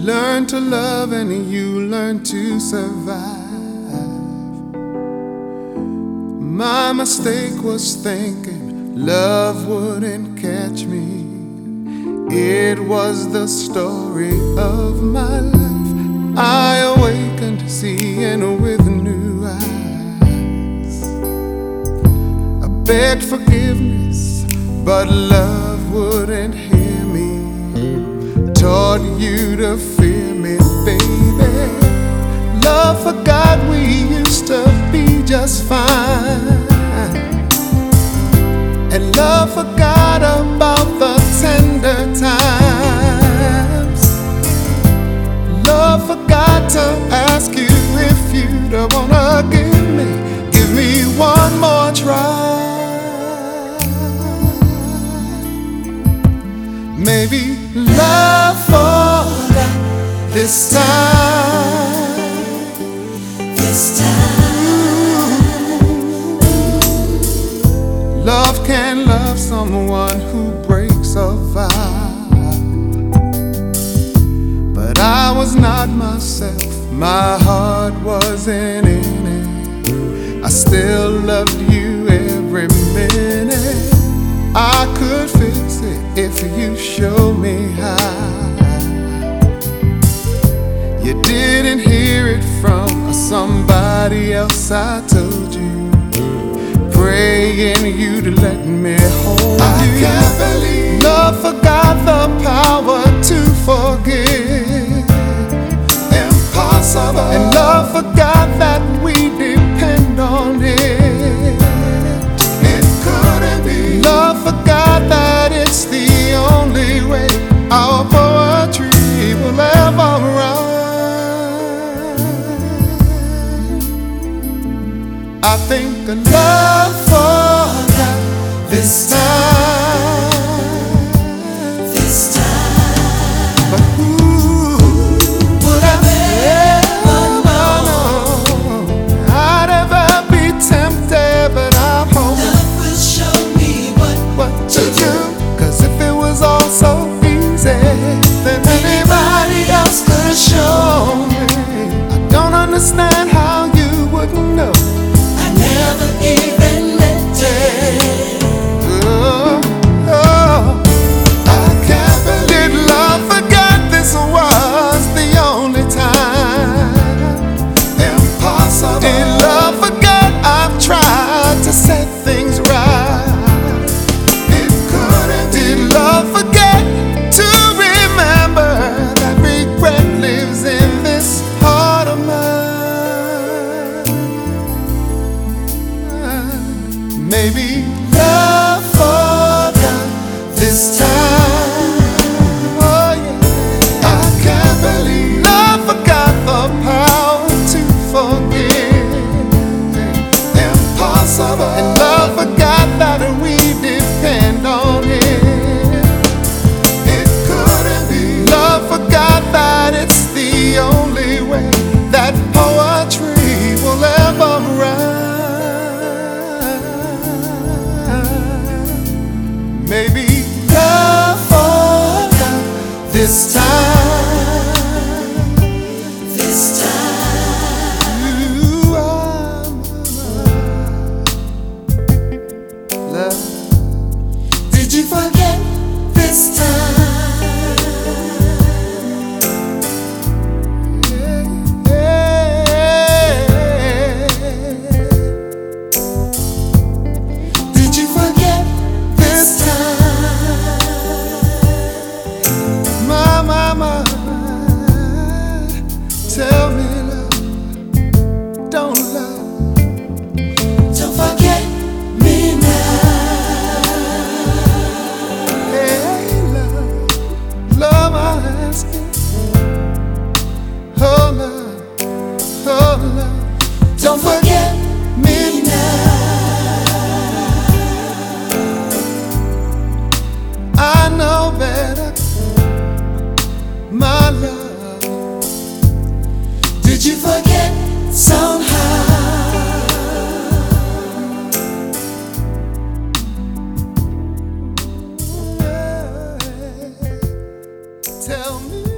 learn to love and you learn to survive. My mistake was thinking love wouldn't catch me. It was the story of my life. I awakened seeing with new eyes. I begged forgiveness, but love wouldn't hear me. Taught you to fear me, baby. Love forgot we used to be just fine. And love forgot about the tender times. Love forgot to ask you if you'd wanna give me one more try. Maybe love forgot this time. This time. Love can love someone who breaks a vow, but I was not myself. My heart wasn't in it. I still loved you every minute. I could fix it if you show me how. You didn't hear it from somebody else. I told you, praying you to let me hold you. I can't believe love forgot the power to forgive. Impossible. And love forgot that we depend on it. It couldn't be. Love forgot that it's the only way our poetry will ever rhyme. I think love forgot this time. This time. But who would have ever known I'd ever be tempted, but I hope Love will show me what to do. 'Cause if it was all so easy, then anybody else could have shown me. I don't understand how you wouldn't know. I never even meant it. I can't believe love forgot this was the only time. Impossible. Did love forget I've tried to set things right? It couldn't. Did love forget to remember that regret lives in this heart of mine? Maybe love forgot this time. Oh yeah. I can't believe love forgot the power to forgive. Impossible. And love forgot that we depend on it. It couldn't be. Love forgot that it's the only way that poetry will ever rhyme. Maybe love forgot this time. This time. You are my love. Did you forget this time? Did you forget this time? My, tell me love, don't love. Don't forget me now. Hey love, love I ask you. Oh love, oh love, Don't forget me now. I know better, my love. Did you forget somehow? Tell me